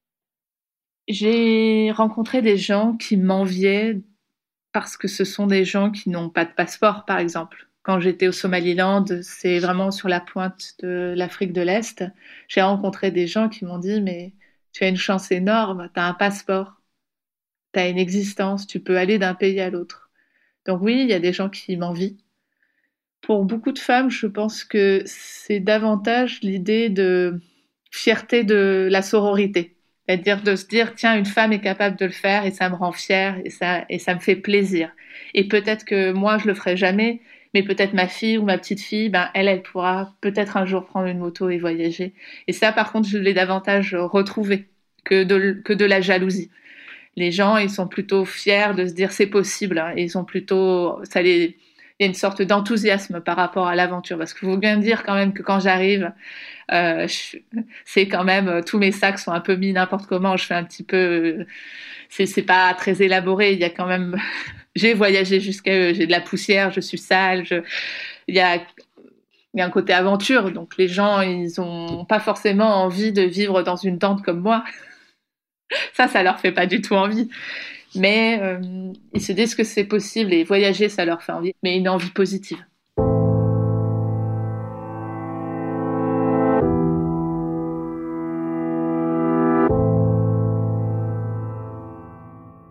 J'ai rencontré des gens qui m'enviaient parce que ce sont des gens qui n'ont pas de passeport, par exemple. Quand j'étais au Somaliland, c'est vraiment sur la pointe de l'Afrique de l'Est, j'ai rencontré des gens qui m'ont dit « mais tu as une chance énorme, tu as un passeport, tu as une existence, tu peux aller d'un pays à l'autre ». Donc oui, il y a des gens qui m'envient. Pour beaucoup de femmes, je pense que c'est davantage l'idée de fierté de la sororité. C'est-à-dire de se dire, tiens, une femme est capable de le faire et ça me rend fière et ça, et ça me fait plaisir. Et peut-être que moi, je le ferai jamais, mais peut-être ma fille ou ma petite fille, ben, elle, elle pourra peut-être un jour prendre une moto et voyager. Et ça, par contre, je l'ai davantage retrouvé que de, que de la jalousie. Les gens, ils sont plutôt fiers de se dire c'est possible. Hein, et ils sont plutôt, ça les, il y a une sorte d'enthousiasme par rapport à l'aventure. Parce qu'il faut bien dire quand même que quand j'arrive, euh, je, c'est quand même, tous mes sacs sont un peu mis n'importe comment. Je fais un petit peu, c'est, c'est pas très élaboré. Il y a quand même, j'ai voyagé jusqu'à eux. J'ai de la poussière, je suis sale. Je, il y a, il y a un côté aventure. Donc les gens, ils ont pas forcément envie de vivre dans une tente comme moi. Ça, ça leur fait pas du tout envie. Mais euh, ils se disent que c'est possible et voyager, ça leur fait envie. Mais une envie positive.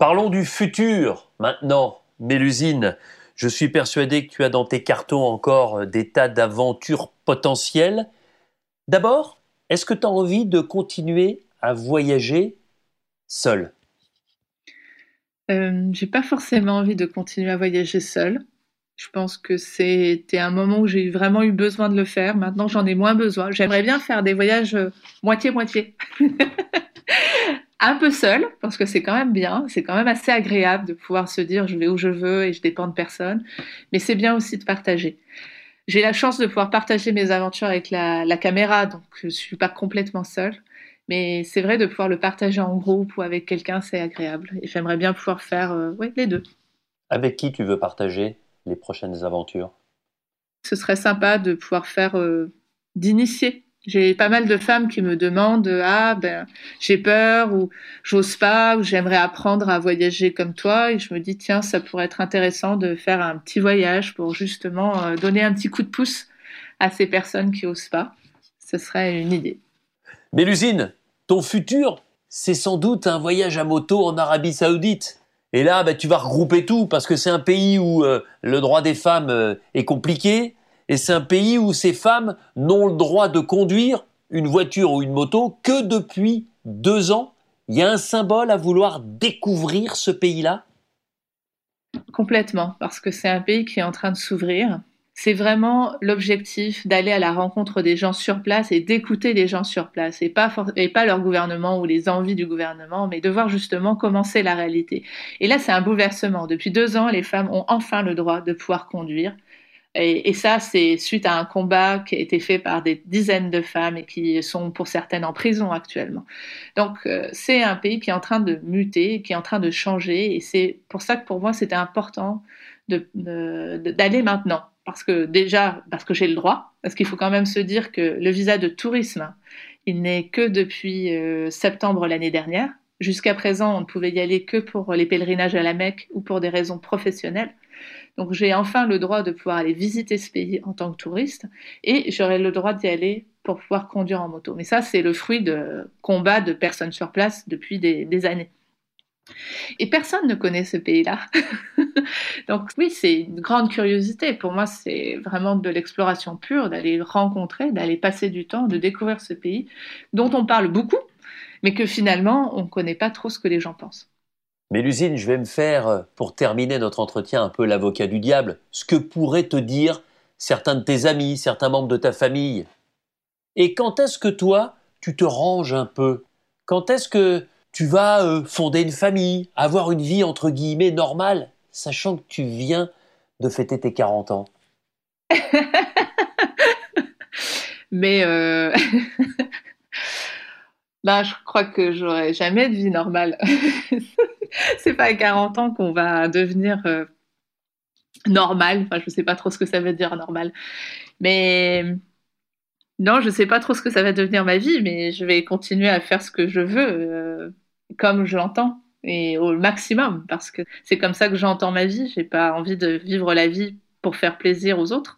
Parlons du futur maintenant, Mélusine. Je suis persuadé que tu as dans tes cartons encore des tas d'aventures potentielles. D'abord, est-ce que tu as envie de continuer à voyager seule ? Euh, j'ai pas forcément envie de continuer à voyager seule. Je pense que c'était un moment où j'ai vraiment eu besoin de le faire. Maintenant, j'en ai moins besoin. J'aimerais bien faire des voyages euh, moitié-moitié. Un peu seule, parce que c'est quand même bien. C'est quand même assez agréable de pouvoir se dire je vais où je veux et je dépends de personne. Mais c'est bien aussi de partager. J'ai la chance de pouvoir partager mes aventures avec la, la caméra, donc je ne suis pas complètement seule. Mais c'est vrai de pouvoir le partager en groupe ou avec quelqu'un, c'est agréable. Et j'aimerais bien pouvoir faire euh, ouais, les deux. Avec qui tu veux partager les prochaines aventures ? Ce serait sympa de pouvoir faire euh, d'initier. J'ai pas mal de femmes qui me demandent ah ben j'ai peur ou j'ose pas ou j'aimerais apprendre à voyager comme toi et je me dis tiens ça pourrait être intéressant de faire un petit voyage pour justement euh, donner un petit coup de pouce à ces personnes qui osent pas. Ce serait une idée. Mélusine, ton futur, c'est sans doute un voyage à moto en Arabie Saoudite. Et là, bah, tu vas regrouper tout parce que c'est un pays où euh, le droit des femmes euh, est compliqué et c'est un pays où ces femmes n'ont le droit de conduire une voiture ou une moto que depuis deux ans. Il y a un symbole à vouloir découvrir ce pays-là ? Complètement, parce que c'est un pays qui est en train de s'ouvrir. C'est vraiment l'objectif d'aller à la rencontre des gens sur place et d'écouter les gens sur place et pas, for- et pas leur gouvernement ou les envies du gouvernement, mais de voir justement comment c'est la réalité. Et là, c'est un bouleversement. Depuis deux ans, les femmes ont enfin le droit de pouvoir conduire. Et, et ça, c'est suite à un combat qui a été fait par des dizaines de femmes et qui sont pour certaines en prison actuellement. Donc, euh, c'est un pays qui est en train de muter, qui est en train de changer. Et c'est pour ça que pour moi, c'était important de, de, de, d'aller maintenant. Parce que déjà, parce que j'ai le droit, parce qu'il faut quand même se dire que le visa de tourisme, il n'est que depuis euh, septembre l'année dernière. Jusqu'à présent, on ne pouvait y aller que pour les pèlerinages à la Mecque ou pour des raisons professionnelles. Donc j'ai enfin le droit de pouvoir aller visiter ce pays en tant que touriste et j'aurai le droit d'y aller pour pouvoir conduire en moto. Mais ça, c'est le fruit de combats de personnes sur place depuis des, des années. Et personne ne connaît ce pays-là. Donc oui, c'est une grande curiosité. Pour moi, c'est vraiment de l'exploration pure, d'aller rencontrer, d'aller passer du temps, de découvrir ce pays dont on parle beaucoup, mais que finalement, on ne connaît pas trop ce que les gens pensent. Mélusine, je vais me faire, pour terminer notre entretien, un peu l'avocat du diable. Ce que pourraient te dire certains de tes amis, certains membres de ta famille. Et quand est-ce que toi, tu te ranges un peu ? Quand est-ce que tu vas euh, fonder une famille, avoir une vie entre guillemets normale, sachant que tu viens de fêter tes quarante ans ? Mais euh... ben, je crois que j'aurai jamais de vie normale. C'est pas à quarante ans qu'on va devenir euh, normal. Enfin, je sais pas trop ce que ça veut dire normal. Mais non, je sais pas trop ce que ça va devenir ma vie, mais je vais continuer à faire ce que je veux, euh, comme je l'entends, et au maximum, parce que c'est comme ça que j'entends ma vie. J'ai pas envie de vivre la vie pour faire plaisir aux autres.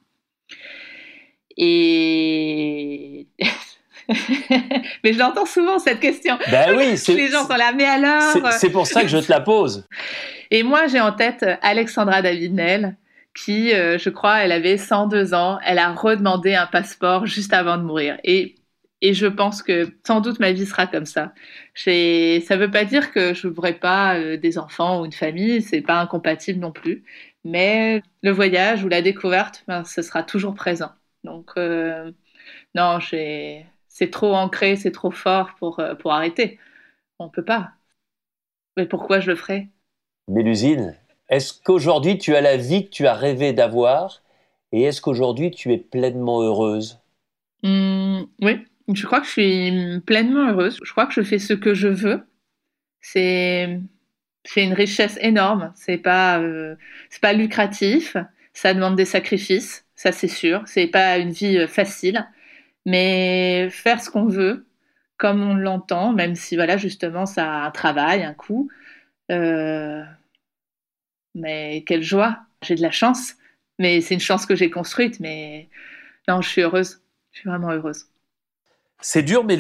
Et mais je l'entends souvent cette question. Ben oui, c'est, les gens sont là, mais alors c'est, c'est pour ça que je te la pose. Et moi, j'ai en tête Alexandra David-Nel, qui, euh, je crois, elle avait cent deux ans. Elle a redemandé un passeport juste avant de mourir. Et, et je pense que sans doute ma vie sera comme ça. J'ai, ça ne veut pas dire que je n'aurai pas euh, des enfants ou une famille. C'est pas incompatible non plus. Mais le voyage ou la découverte, ben, ce sera toujours présent. Donc, euh, non, j'ai... c'est trop ancré, c'est trop fort pour, euh, pour arrêter. On ne peut pas. Mais pourquoi je le ferais ? Mélusine, est-ce qu'aujourd'hui tu as la vie que tu as rêvé d'avoir et est-ce qu'aujourd'hui tu es pleinement heureuse ? Mmh, oui, je crois que je suis pleinement heureuse. Je crois que je fais ce que je veux. C'est, c'est une richesse énorme. C'est pas, euh, c'est pas lucratif. Ça demande des sacrifices, ça c'est sûr. C'est pas une vie facile, mais faire ce qu'on veut, comme on l'entend, même si voilà justement ça a un travail, un coût. Euh, mais quelle joie! J'ai de la chance, mais c'est une chance que j'ai construite. Mais non, je suis heureuse. Je suis vraiment heureuse. C'est dur, Mélusine ?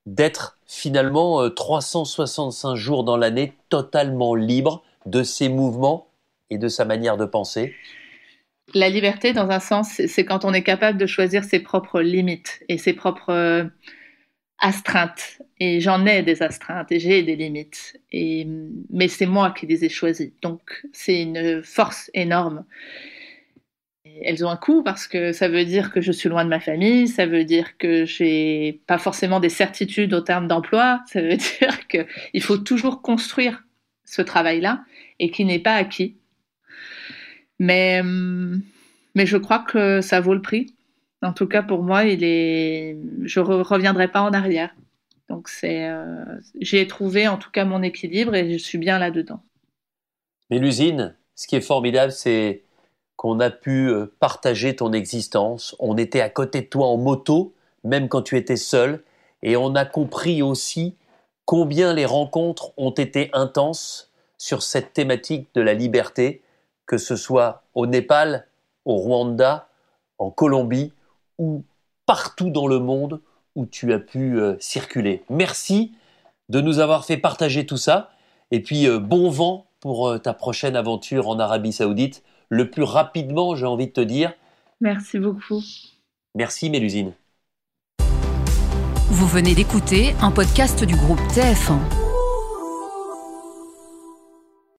d'être finalement euh, trois cent soixante-cinq jours dans l'année totalement libre de ses mouvements et de sa manière de penser? La liberté, dans un sens, c'est, c'est quand on est capable de choisir ses propres limites et ses propres euh, astreintes. Et j'en ai des astreintes et j'ai des limites. Et, mais c'est moi qui les ai choisies. Donc, c'est une force énorme. Elles ont un coût parce que ça veut dire que je suis loin de ma famille, ça veut dire que j'ai pas forcément des certitudes au terme d'emploi, ça veut dire qu'il faut toujours construire ce travail-là et qui n'est pas acquis. Mais, mais je crois que ça vaut le prix. En tout cas, pour moi, il est... je ne re- reviendrai pas en arrière. Donc, c'est, euh... j'ai trouvé en tout cas mon équilibre et je suis bien là-dedans. Mélusine, ce qui est formidable, c'est qu'on a pu partager ton existence. On était à côté de toi en moto, même quand tu étais seule, et on a compris aussi combien les rencontres ont été intenses sur cette thématique de la liberté, que ce soit au Népal, au Rwanda, en Colombie ou partout dans le monde où tu as pu euh, circuler. Merci de nous avoir fait partager tout ça, et puis euh, bon vent pour euh, ta prochaine aventure en Arabie Saoudite. Le plus rapidement, j'ai envie de te dire. Merci beaucoup. Merci Mélusine. Vous venez d'écouter un podcast du groupe T F un.